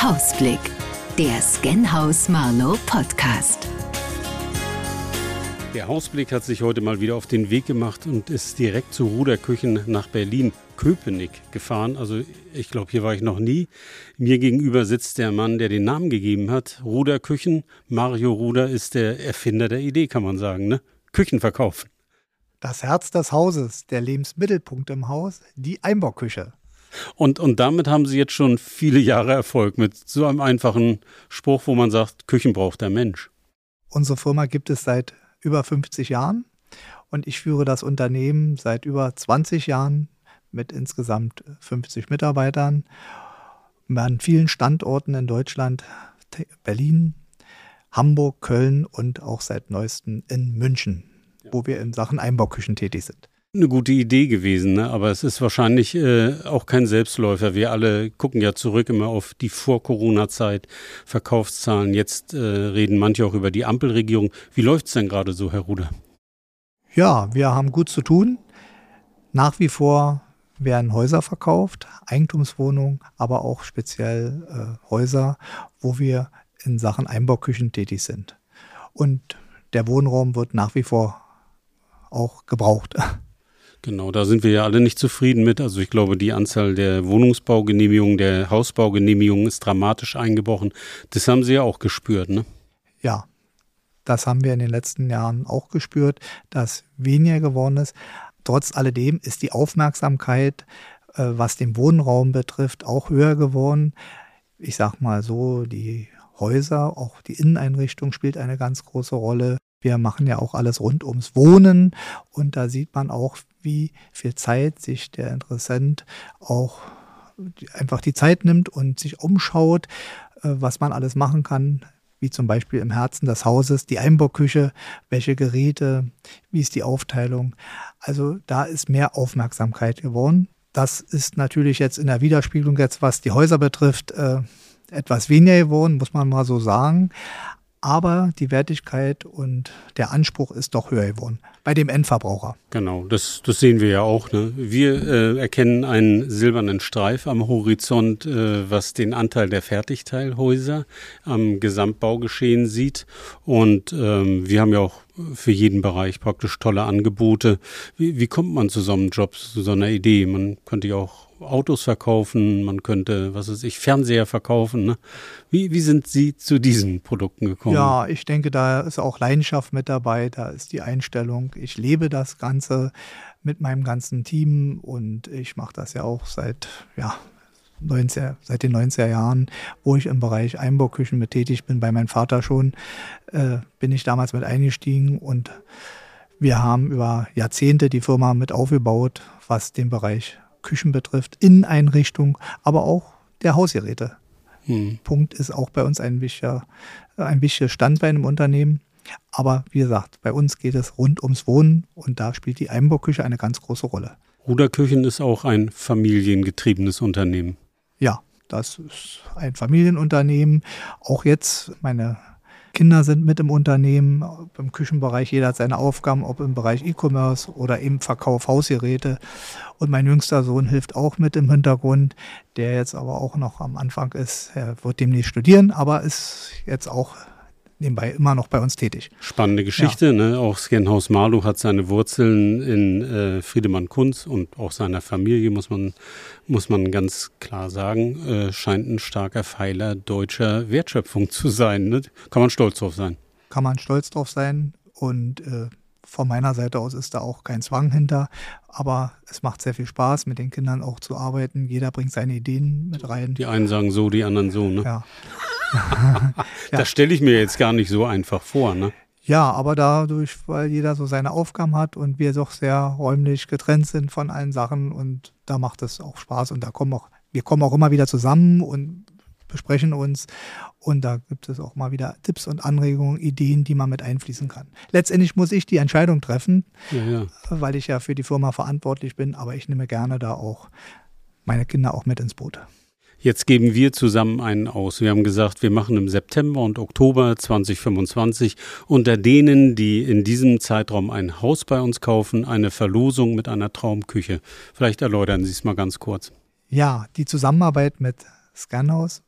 Hausblick, der Scanhaus Marlow Podcast. Der Hausblick hat sich heute mal wieder auf den Weg gemacht und ist direkt zu Ruder-Küchen nach Berlin-Köpenick gefahren. Also ich glaube, hier war ich noch nie. Mir gegenüber sitzt der Mann, der den Namen gegeben hat. Ruder-Küchen. Mario Ruder ist der Erfinder der Idee, kann man sagen, ne? Küchen verkaufen. Das Herz des Hauses, der Lebensmittelpunkt im Haus, die Einbauküche. Und damit haben Sie jetzt schon viele Jahre Erfolg mit so einem einfachen Spruch, wo man sagt, Küchen braucht der Mensch. Unsere Firma gibt es seit über 50 Jahren und ich führe das Unternehmen seit über 20 Jahren mit insgesamt 50 Mitarbeitern an vielen Standorten in Deutschland, Berlin, Hamburg, Köln und auch seit neuestem in München, wo wir in Sachen Einbauküchen tätig sind. Eine gute Idee gewesen, ne? Aber es ist wahrscheinlich auch kein Selbstläufer. Wir alle gucken ja zurück immer auf die Vor-Corona-Zeit, Verkaufszahlen. Jetzt reden manche auch über die Ampelregierung. Wie läuft es denn gerade so, Herr Ruder? Ja, wir haben gut zu tun. Nach wie vor werden Häuser verkauft, Eigentumswohnungen, aber auch speziell Häuser, wo wir in Sachen Einbauküchen tätig sind. Und der Wohnraum wird nach wie vor auch gebraucht. Genau, da sind wir ja alle nicht zufrieden mit. Also ich glaube, die Anzahl der Wohnungsbaugenehmigungen, der Hausbaugenehmigungen ist dramatisch eingebrochen. Das haben Sie ja auch gespürt, ne? Ja, das haben wir in den letzten Jahren auch gespürt, dass weniger geworden ist. Trotz alledem ist die Aufmerksamkeit, was den Wohnraum betrifft, auch höher geworden. Ich sag mal so, die Häuser, auch die Inneneinrichtung spielt eine ganz große Rolle. Wir machen ja auch alles rund ums Wohnen und da sieht man auch, wie viel Zeit sich der Interessent auch einfach die Zeit nimmt und sich umschaut, was man alles machen kann, wie zum Beispiel im Herzen des Hauses, die Einbauküche, welche Geräte, wie ist die Aufteilung. Also da ist mehr Aufmerksamkeit geworden. Das ist natürlich jetzt in der Widerspiegelung jetzt, was die Häuser betrifft, etwas weniger geworden, muss man mal so sagen. Aber die Wertigkeit und der Anspruch ist doch höher geworden bei dem Endverbraucher. Genau, das sehen wir ja auch, ne? Wir erkennen einen silbernen Streif am Horizont, was den Anteil der Fertigteilhäuser am Gesamtbaugeschehen sieht. Und wir haben ja auch für jeden Bereich praktisch tolle Angebote. Wie kommt man zu so einem Job, zu so einer Idee? Man könnte ja auch Autos verkaufen, man könnte, Fernseher verkaufen, ne? Wie sind Sie zu diesen Produkten gekommen? Ja, ich denke, da ist auch Leidenschaft mit dabei, da ist die Einstellung. Ich lebe das Ganze mit meinem ganzen Team und ich mache das ja auch seit den 90er Jahren, wo ich im Bereich Einbauküchen mit tätig bin. Bei meinem Vater schon bin ich damals mit eingestiegen und wir haben über Jahrzehnte die Firma mit aufgebaut, was den Bereich Küchen betrifft, Inneneinrichtung, aber auch der Hausgeräte. Punkt ist auch bei uns ein wichtiger Standbein im Unternehmen. Aber wie gesagt, bei uns geht es rund ums Wohnen und da spielt die Einbauküche eine ganz große Rolle. Ruder-Küchen ist auch ein familiengetriebenes Unternehmen. Ja, das ist ein Familienunternehmen. Auch jetzt, meine Kinder sind mit im Unternehmen, im Küchenbereich, jeder hat seine Aufgaben, ob im Bereich E-Commerce oder im Verkauf Hausgeräte. Und mein jüngster Sohn hilft auch mit im Hintergrund, der jetzt aber auch noch am Anfang ist. Er wird demnächst studieren, aber ist jetzt auch nebenbei immer noch bei uns tätig. Spannende Geschichte, ja. Ne? Auch Scanhaus Marlow hat seine Wurzeln in Friedemann Kunz und auch seiner Familie, muss man ganz klar sagen, scheint ein starker Pfeiler deutscher Wertschöpfung zu sein. Ne? Kann man stolz drauf sein. Kann man stolz drauf sein und von meiner Seite aus ist da auch kein Zwang hinter, aber es macht sehr viel Spaß, mit den Kindern auch zu arbeiten. Jeder bringt seine Ideen mit rein. Die einen sagen so, die anderen so, ne? Ja. Das stelle ich mir jetzt gar nicht so einfach vor, ne? Ja, aber dadurch, weil jeder so seine Aufgaben hat und wir doch sehr räumlich getrennt sind von allen Sachen und da macht es auch Spaß und wir kommen auch immer wieder zusammen und besprechen uns und da gibt es auch mal wieder Tipps und Anregungen, Ideen, die man mit einfließen kann. Letztendlich muss ich die Entscheidung treffen, weil ich ja für die Firma verantwortlich bin, aber ich nehme gerne da auch meine Kinder auch mit ins Boot. Jetzt geben wir zusammen einen aus. Wir haben gesagt, wir machen im September und Oktober 2025 unter denen, die in diesem Zeitraum ein Haus bei uns kaufen, eine Verlosung mit einer Traumküche. Vielleicht erläutern Sie es mal ganz kurz. Ja, die Zusammenarbeit mit Scanhaus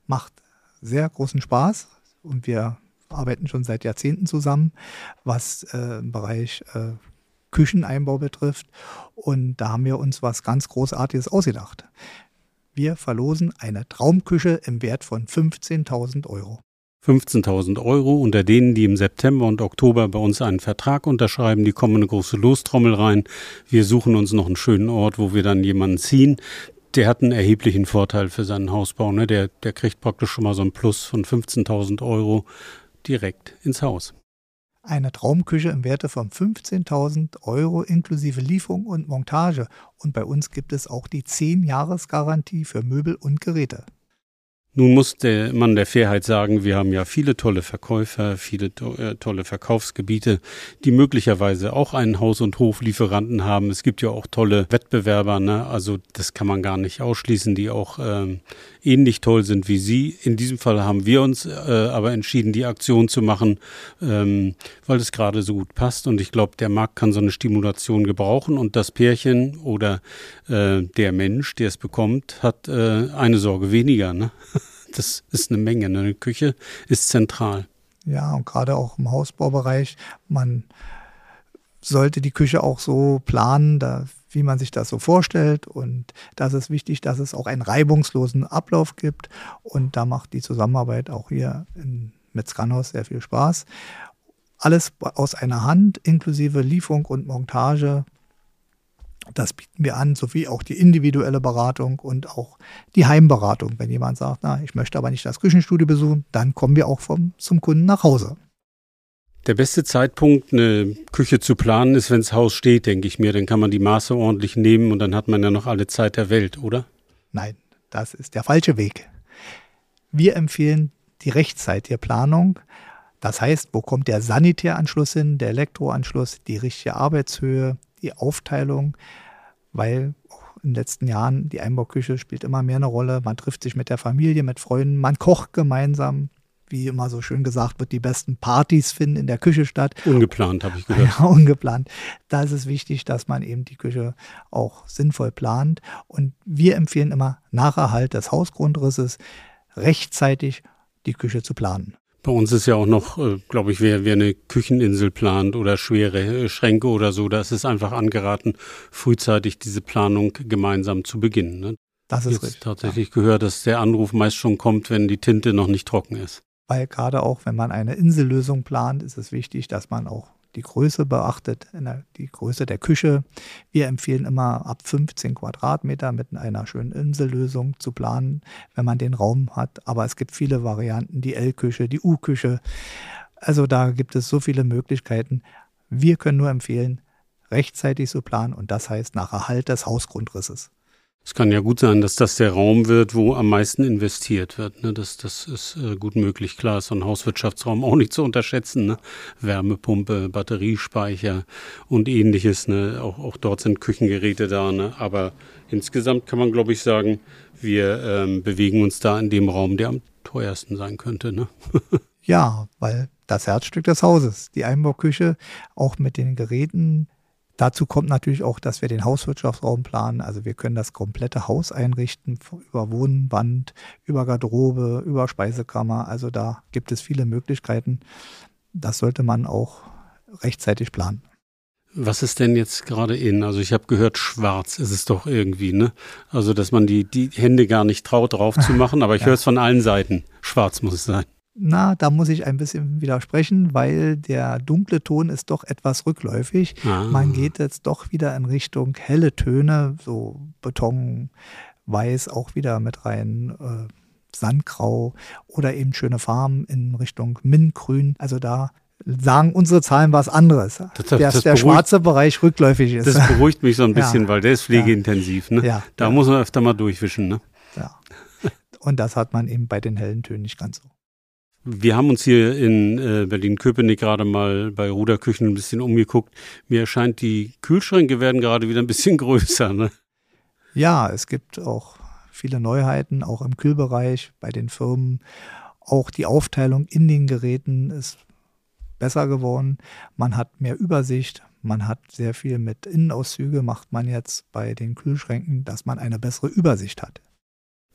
macht sehr großen Spaß und wir arbeiten schon seit Jahrzehnten zusammen, was im Bereich Kücheneinbau betrifft. Und da haben wir uns was ganz Großartiges ausgedacht. Wir verlosen eine Traumküche im Wert von 15.000 €. 15.000 € unter denen, die im September und Oktober bei uns einen Vertrag unterschreiben. Die kommen in eine große Lostrommel rein. Wir suchen uns noch einen schönen Ort, wo wir dann jemanden ziehen. Der hat einen erheblichen Vorteil für seinen Hausbau. Ne? Der kriegt praktisch schon mal so einen Plus von 15.000 € direkt ins Haus. Eine Traumküche im Werte von 15.000 € inklusive Lieferung und Montage. Und bei uns gibt es auch die 10-Jahres-Garantie für Möbel und Geräte. Nun muss der Mann der Fairheit sagen, wir haben ja viele tolle Verkäufer, viele tolle Verkaufsgebiete, die möglicherweise auch einen Haus- und Hoflieferanten haben. Es gibt ja auch tolle Wettbewerber, ne? Also das kann man gar nicht ausschließen, die auch ähnlich toll sind wie Sie. In diesem Fall haben wir uns aber entschieden, die Aktion zu machen, weil es gerade so gut passt. Und ich glaube, der Markt kann so eine Stimulation gebrauchen. Und das Pärchen oder der Mensch, der es bekommt, hat eine Sorge weniger, ne? Das ist eine Menge. Eine Küche ist zentral. Ja, und gerade auch im Hausbaubereich, man sollte die Küche auch so planen, wie man sich das so vorstellt. Und das ist wichtig, dass es auch einen reibungslosen Ablauf gibt. Und da macht die Zusammenarbeit auch hier mit Scannhaus sehr viel Spaß. Alles aus einer Hand, inklusive Lieferung und Montage. Das bieten wir an, sowie auch die individuelle Beratung und auch die Heimberatung. Wenn jemand sagt, ich möchte aber nicht das Küchenstudio besuchen, dann kommen wir auch zum Kunden nach Hause. Der beste Zeitpunkt, eine Küche zu planen, ist, wenn das Haus steht, denke ich mir. Dann kann man die Maße ordentlich nehmen und dann hat man ja noch alle Zeit der Welt, oder? Nein, das ist der falsche Weg. Wir empfehlen die rechtzeitige Planung. Das heißt, wo kommt der Sanitäranschluss hin, der Elektroanschluss, die richtige Arbeitshöhe, die Aufteilung, weil in den letzten Jahren die Einbauküche spielt immer mehr eine Rolle. Man trifft sich mit der Familie, mit Freunden, man kocht gemeinsam. Wie immer so schön gesagt wird, die besten Partys finden in der Küche statt. Ungeplant, habe ich gehört. Ja, ungeplant. Da ist es wichtig, dass man eben die Küche auch sinnvoll plant. Und wir empfehlen immer, nach Erhalt des Hausgrundrisses rechtzeitig die Küche zu planen. Bei uns ist ja auch noch, glaube ich, wer eine Kücheninsel plant oder schwere Schränke oder so, da ist es einfach angeraten, frühzeitig diese Planung gemeinsam zu beginnen. Ne? Das ist jetzt richtig. Tatsächlich gehört, dass der Anruf meist schon kommt, wenn die Tinte noch nicht trocken ist. Weil gerade auch, wenn man eine Insellösung plant, ist es wichtig, dass man auch die Größe beachtet, die Größe der Küche. Wir empfehlen immer ab 15 Quadratmeter mit einer schönen Insellösung zu planen, wenn man den Raum hat. Aber es gibt viele Varianten, die L-Küche, die U-Küche. Also da gibt es so viele Möglichkeiten. Wir können nur empfehlen, rechtzeitig zu planen und das heißt nach Erhalt des Hausgrundrisses. Es kann ja gut sein, dass das der Raum wird, wo am meisten investiert wird. Ne? Das ist gut möglich. Klar ist so ein Hauswirtschaftsraum auch nicht zu unterschätzen. Ne? Wärmepumpe, Batteriespeicher und ähnliches. Ne? Auch dort sind Küchengeräte da. Ne? Aber insgesamt kann man, glaube ich, sagen, wir bewegen uns da in dem Raum, der am teuersten sein könnte. Ne? Ja, weil das Herzstück des Hauses, die Einbauküche, auch mit den Geräten. Dazu kommt natürlich auch, dass wir den Hauswirtschaftsraum planen. Also wir können das komplette Haus einrichten, über Wohnwand, über Garderobe, über Speisekammer. Also da gibt es viele Möglichkeiten. Das sollte man auch rechtzeitig planen. Was ist denn jetzt gerade in? Also ich habe gehört, schwarz ist es doch irgendwie, ne? Also dass man die Hände gar nicht traut, drauf zu machen. Aber ich höre es von allen Seiten. Schwarz muss es sein. Na, da muss ich ein bisschen widersprechen, weil der dunkle Ton ist doch etwas rückläufig. Man geht jetzt doch wieder in Richtung helle Töne, so Beton, Weiß auch wieder mit rein, Sandgrau oder eben schöne Farben in Richtung Mintgrün. Also da sagen unsere Zahlen was anderes, dass der schwarze Bereich rückläufig ist. Das beruhigt mich so ein bisschen, weil der ist pflegeintensiv. Ne? Ja, da muss man öfter mal durchwischen. Ne? Ja. Und das hat man eben bei den hellen Tönen nicht ganz so. Wir haben uns hier in Berlin-Köpenick gerade mal bei Ruderküchen ein bisschen umgeguckt. Mir erscheint, die Kühlschränke werden gerade wieder ein bisschen größer. Ne? Ja, es gibt auch viele Neuheiten, auch im Kühlbereich bei den Firmen. Auch die Aufteilung in den Geräten ist besser geworden. Man hat mehr Übersicht. Man hat sehr viel mit Innenauszüge, macht man jetzt bei den Kühlschränken, dass man eine bessere Übersicht hat.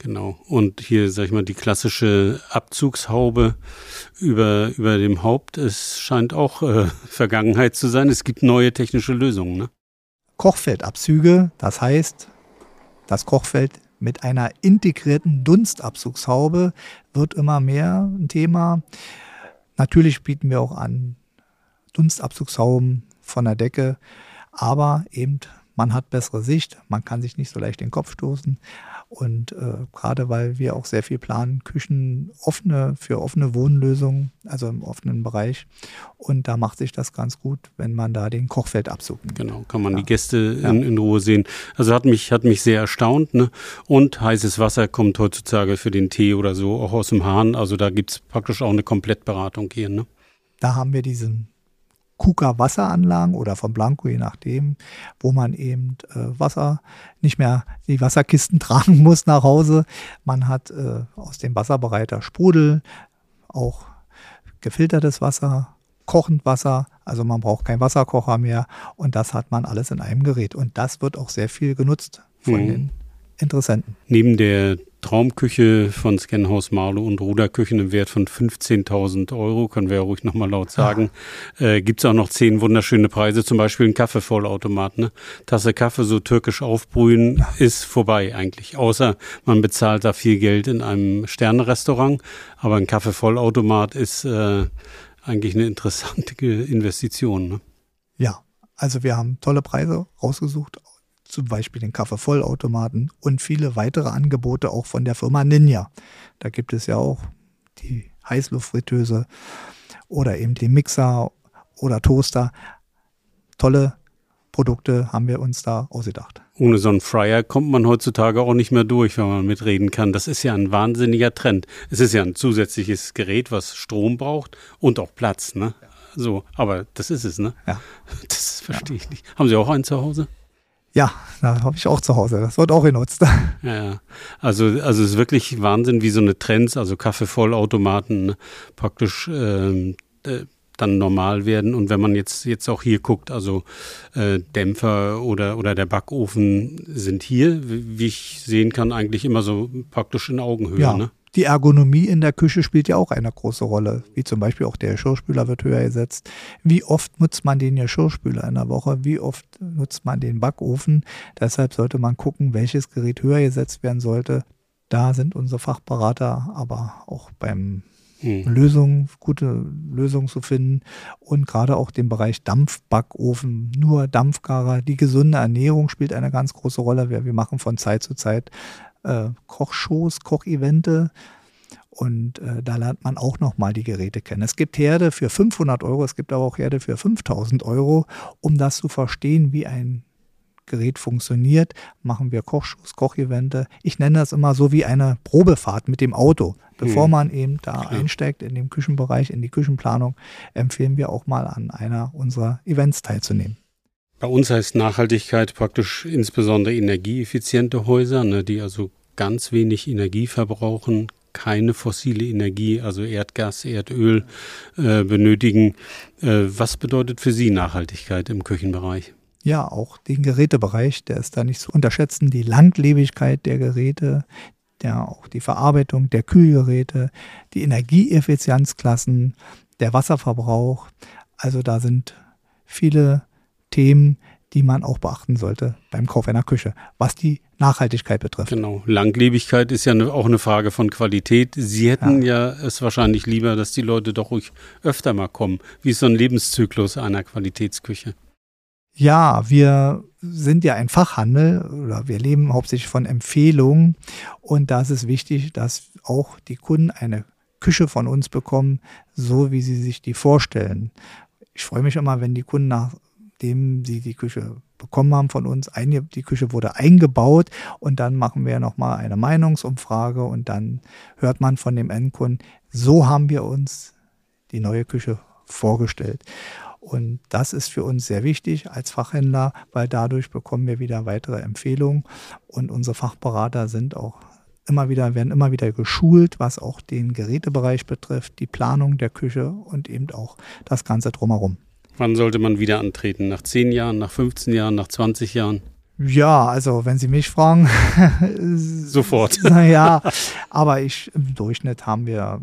Genau. Und hier, sag ich mal, die klassische Abzugshaube über dem Haupt, es scheint auch Vergangenheit zu sein. Es gibt neue technische Lösungen, ne? Kochfeldabzüge, das heißt, das Kochfeld mit einer integrierten Dunstabzugshaube wird immer mehr ein Thema. Natürlich bieten wir auch an Dunstabzugshauben von der Decke, aber eben man hat bessere Sicht, man kann sich nicht so leicht den Kopf stoßen. Und gerade weil wir auch sehr viel planen, Küchen für offene Wohnlösungen, also im offenen Bereich. Und da macht sich das ganz gut, wenn man da den Kochfeldabzug nimmt. Genau, kann man die Gäste in Ruhe sehen. Also hat mich sehr erstaunt, ne? Und heißes Wasser kommt heutzutage für den Tee oder so auch aus dem Hahn. Also da gibt es praktisch auch eine Komplettberatung hier, ne? Da haben wir diesen KUKA-Wasseranlagen oder von Blanco, je nachdem, wo man eben nicht mehr die Wasserkisten tragen muss nach Hause. Man hat aus dem Wasserbereiter Sprudel, auch gefiltertes Wasser, kochend Wasser, also man braucht keinen Wasserkocher mehr und das hat man alles in einem Gerät und das wird auch sehr viel genutzt von den Interessenten. Neben der Traumküche von Scanhaus Marlow und Ruderküchen im Wert von 15.000 €, können wir ja ruhig nochmal laut sagen, gibt es auch noch 10 wunderschöne Preise, zum Beispiel ein Kaffeevollautomat. Ne? Tasse Kaffee so türkisch aufbrühen ist vorbei eigentlich, außer man bezahlt da viel Geld in einem Sterne-Restaurant, aber ein Kaffeevollautomat ist eigentlich eine interessante Investition. Ne? Ja, also wir haben tolle Preise rausgesucht, zum Beispiel den Kaffeevollautomaten und viele weitere Angebote auch von der Firma Ninja. Da gibt es ja auch die Heißluftfritteuse oder eben den Mixer oder Toaster. Tolle Produkte haben wir uns da ausgedacht. Ohne so einen Fryer kommt man heutzutage auch nicht mehr durch, wenn man mitreden kann. Das ist ja ein wahnsinniger Trend. Es ist ja ein zusätzliches Gerät, was Strom braucht und auch Platz, ne? So, aber das ist es, ne? Ja. Das verstehe ich nicht. Haben Sie auch einen zu Hause? Ja, da habe ich auch zu Hause. Das wird auch genutzt. Ja, also es ist wirklich Wahnsinn, wie so eine Trends, also Kaffeevollautomaten praktisch dann normal werden. Und wenn man jetzt auch hier guckt, also Dämpfer oder der Backofen sind hier, wie ich sehen kann, eigentlich immer so praktisch in Augenhöhe. Ja. Ne? Die Ergonomie in der Küche spielt ja auch eine große Rolle, wie zum Beispiel auch der Geschirrspüler wird höher gesetzt. Wie oft nutzt man den Geschirrspüler in der Woche? Wie oft nutzt man den Backofen? Deshalb sollte man gucken, welches Gerät höher gesetzt werden sollte. Da sind unsere Fachberater aber auch beim gute Lösungen zu finden und gerade auch den Bereich Dampfbackofen, nur Dampfgarer. Die gesunde Ernährung spielt eine ganz große Rolle. Wir machen von Zeit zu Zeit Kochshows, Kochevente und da lernt man auch nochmal die Geräte kennen. Es gibt Herde für 500 €, es gibt aber auch Herde für 5.000 €. Um das zu verstehen, wie ein Gerät funktioniert, machen wir Kochshows, Kochevente. Ich nenne das immer so wie eine Probefahrt mit dem Auto. Bevor man eben da einsteigt in den Küchenbereich, in die Küchenplanung, empfehlen wir auch mal an einer unserer Events teilzunehmen. Bei uns heißt Nachhaltigkeit praktisch insbesondere energieeffiziente Häuser, ne, die also ganz wenig Energie verbrauchen, keine fossile Energie, also Erdgas, Erdöl benötigen. Was bedeutet für Sie Nachhaltigkeit im Küchenbereich? Ja, auch den Gerätebereich, der ist da nicht zu unterschätzen. Die Langlebigkeit der Geräte, auch die Verarbeitung der Kühlgeräte, die Energieeffizienzklassen, der Wasserverbrauch. Also da sind viele Themen, die man auch beachten sollte beim Kauf einer Küche, was die Nachhaltigkeit betrifft. Genau, Langlebigkeit ist ja auch eine Frage von Qualität. Sie hätten ja es wahrscheinlich lieber, dass die Leute doch ruhig öfter mal kommen. Wie ist so ein Lebenszyklus einer Qualitätsküche? Ja, wir sind ja ein Fachhandel oder wir leben hauptsächlich von Empfehlungen und da ist es wichtig, dass auch die Kunden eine Küche von uns bekommen, so wie sie sich die vorstellen. Ich freue mich immer, wenn die Kunden, nachdem sie die Küche bekommen haben von uns, die Küche wurde eingebaut und dann machen wir nochmal eine Meinungsumfrage und dann hört man von dem Endkunden, so haben wir uns die neue Küche vorgestellt. Und das ist für uns sehr wichtig als Fachhändler, weil dadurch bekommen wir wieder weitere Empfehlungen und unsere Fachberater werden immer wieder geschult, was auch den Gerätebereich betrifft, die Planung der Küche und eben auch das Ganze drumherum. Wann sollte man wieder antreten? Nach 10 Jahren, nach 15 Jahren, nach 20 Jahren? Ja, also wenn Sie mich fragen. Sofort. Naja, aber im Durchschnitt haben wir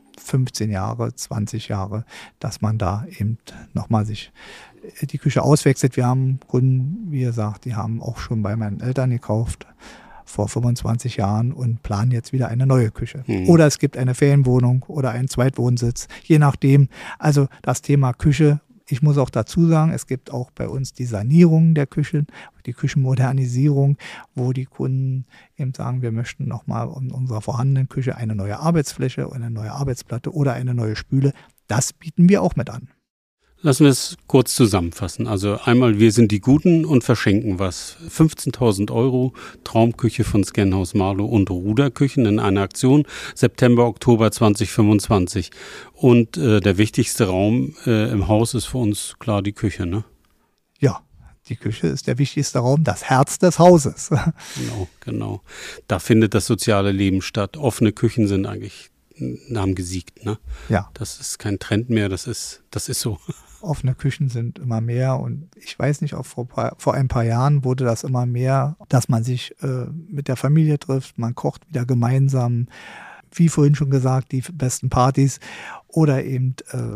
15 Jahre, 20 Jahre, dass man da eben nochmal sich die Küche auswechselt. Wir haben Kunden, wie gesagt, die haben auch schon bei meinen Eltern gekauft vor 25 Jahren und planen jetzt wieder eine neue Küche. Oder es gibt eine Ferienwohnung oder einen Zweitwohnsitz, je nachdem. Also das Thema Küche, ich muss auch dazu sagen, es gibt auch bei uns die Sanierung der Küchen, die Küchenmodernisierung, wo die Kunden eben sagen, wir möchten nochmal in unserer vorhandenen Küche eine neue Arbeitsfläche, eine neue Arbeitsplatte oder eine neue Spüle. Das bieten wir auch mit an. Lassen wir es kurz zusammenfassen. Also einmal, wir sind die Guten und verschenken was. 15.000 € Traumküche von Scanhaus Marlow und Ruderküchen in einer Aktion September, Oktober 2025. Und der wichtigste Raum im Haus ist für uns klar die Küche, ne? Ja, die Küche ist der wichtigste Raum, das Herz des Hauses. Genau. Da findet das soziale Leben statt. Offene Küchen sind eigentlich haben gesiegt, ne? Ja. Das ist kein Trend mehr, das ist so. Offene Küchen sind immer mehr und ich weiß nicht, auch vor ein paar Jahren wurde das immer mehr, dass man sich mit der Familie trifft, man kocht wieder gemeinsam, wie vorhin schon gesagt, die besten Partys oder eben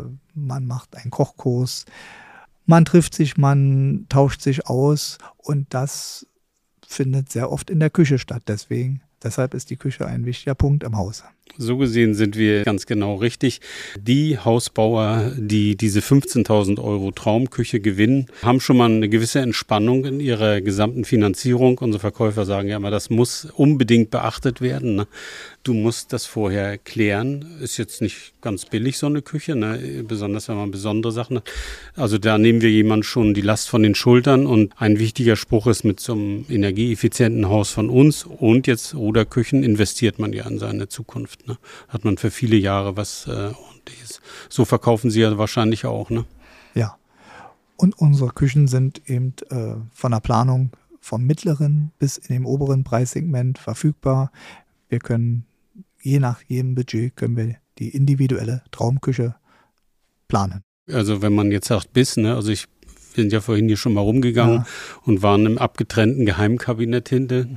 man macht einen Kochkurs, man trifft sich, man tauscht sich aus und das findet sehr oft in der Küche statt. Deshalb ist die Küche ein wichtiger Punkt im Haus. So gesehen sind wir ganz genau richtig. Die Hausbauer, die diese 15.000 € Traumküche gewinnen, haben schon mal eine gewisse Entspannung in ihrer gesamten Finanzierung. Unsere Verkäufer sagen ja immer, das muss unbedingt beachtet werden, ne? Du musst das vorher klären. Ist jetzt nicht ganz billig, so eine Küche, ne? Besonders wenn man besondere Sachen hat. Also da nehmen wir jemand schon die Last von den Schultern. Und ein wichtiger Spruch ist, mit so einem energieeffizienten Haus von uns und jetzt Ruderküchen investiert man ja in seine Zukunft. Ne? Hat man für viele Jahre was Ordentliches. So verkaufen Sie ja wahrscheinlich auch, ne? Ja. Und unsere Küchen sind eben von der Planung vom mittleren bis in dem oberen Preissegment verfügbar. Wir können, je nach jedem Budget, können wir die individuelle Traumküche planen. Also wenn man jetzt sagt bis, ne? Also wir sind ja vorhin hier schon mal rumgegangen und waren im abgetrennten Geheimkabinett hinten.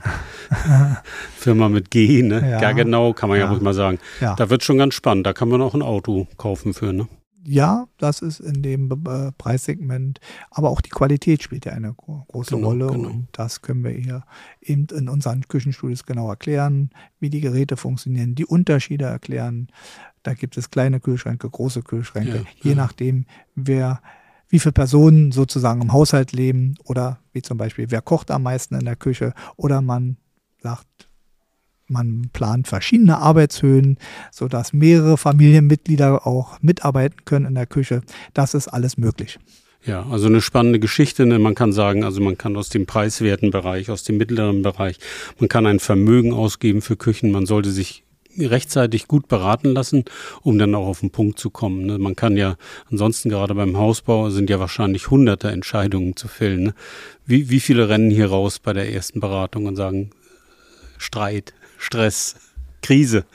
Firma mit G, ne? Ja, genau, kann man ja ruhig mal sagen. Ja. Da wird schon ganz spannend. Da kann man auch ein Auto kaufen für, ne? Ja, das ist in dem Preissegment, aber auch die Qualität spielt ja eine große Rolle. Genau. Und das können wir hier eben in unseren Küchenstudios genau erklären, wie die Geräte funktionieren, die Unterschiede erklären. Da gibt es kleine Kühlschränke, große Kühlschränke, je nachdem, wie viele Personen sozusagen im Haushalt leben oder wie zum Beispiel, wer kocht am meisten in der Küche oder man sagt, man plant verschiedene Arbeitshöhen, sodass mehrere Familienmitglieder auch mitarbeiten können in der Küche. Das ist alles möglich. Ja, also eine spannende Geschichte. Ne? Man kann sagen, also man kann aus dem preiswerten Bereich, aus dem mittleren Bereich, man kann ein Vermögen ausgeben für Küchen. Man sollte sich rechtzeitig gut beraten lassen, um dann auch auf den Punkt zu kommen. Ne? Man kann ja, ansonsten gerade beim Hausbau sind ja wahrscheinlich hunderte Entscheidungen zu fällen. Ne? Wie viele rennen hier raus bei der ersten Beratung und sagen, Streit, Stress, Krise?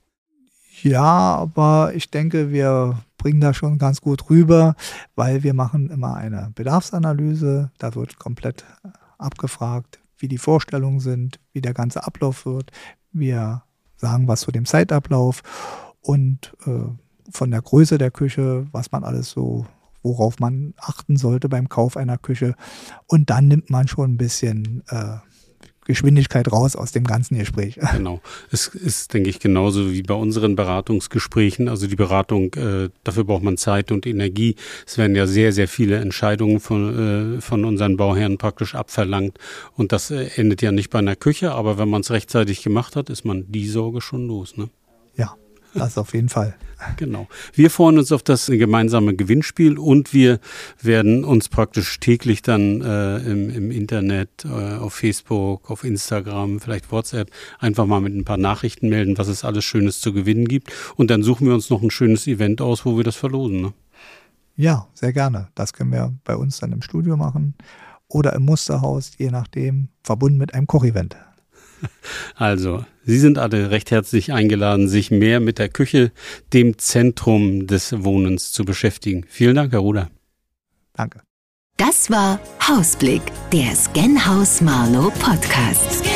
Ja, aber ich denke, wir bringen das schon ganz gut rüber, weil wir machen immer eine Bedarfsanalyse. Da wird komplett abgefragt, wie die Vorstellungen sind, wie der ganze Ablauf wird. Wir sagen was zu dem Zeitablauf und von der Größe der Küche, was man alles so, worauf man achten sollte beim Kauf einer Küche. Und dann nimmt man schon ein bisschen Geschwindigkeit raus aus dem ganzen Gespräch. Genau. Es ist, denke ich, genauso wie bei unseren Beratungsgesprächen. Also die Beratung, dafür braucht man Zeit und Energie. Es werden ja sehr, sehr viele Entscheidungen von unseren Bauherren praktisch abverlangt. Und das endet ja nicht bei einer Küche, aber wenn man es rechtzeitig gemacht hat, ist man die Sorge schon los, ne? Ja, das auf jeden Fall. Genau. Wir freuen uns auf das gemeinsame Gewinnspiel und wir werden uns praktisch täglich dann im Internet, auf Facebook, auf Instagram, vielleicht WhatsApp, einfach mal mit ein paar Nachrichten melden, was es alles Schönes zu gewinnen gibt. Und dann suchen wir uns noch ein schönes Event aus, wo wir das verlosen, ne? Ja, sehr gerne. Das können wir bei uns dann im Studio machen oder im Musterhaus, je nachdem, verbunden mit einem Kochevent. Also, Sie sind alle recht herzlich eingeladen, sich mehr mit der Küche, dem Zentrum des Wohnens, zu beschäftigen. Vielen Dank, Herr Ruder. Danke. Das war Hausblick, der Scanhaus Marlow Podcast.